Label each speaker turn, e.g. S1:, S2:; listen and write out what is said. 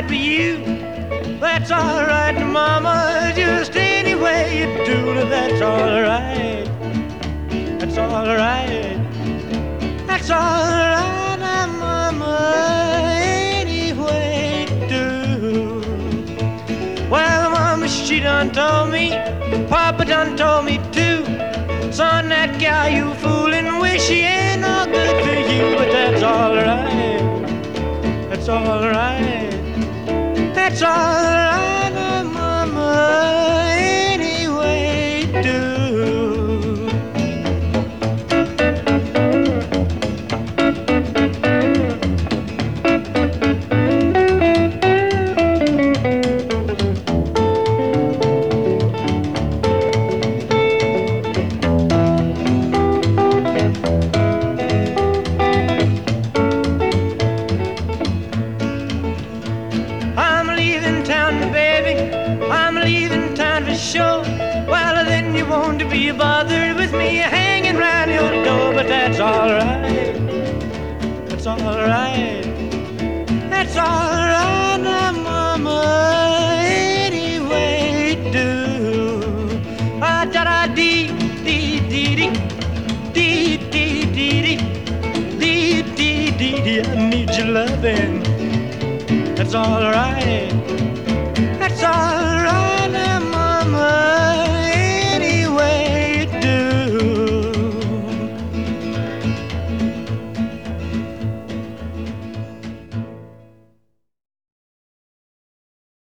S1: for you. That's all right, Mama, just any way you do it, that's all right. That's all right. That's all right, Mama, any way you do. Well, Mama, she done told me, Papa done told me too. Son, that gal you foolin' with, she ain't no good for you, but that's all right. That's all right. That's all right, Mama, any way you do. Sure, well then you won't be bothered with me hanging round your door, but that's all right. That's all right. That's all right, now, Mama, any way you do. Ah, da da dee dee dee dee dee dee dee dee dee dee dee. I need your loving. That's all right.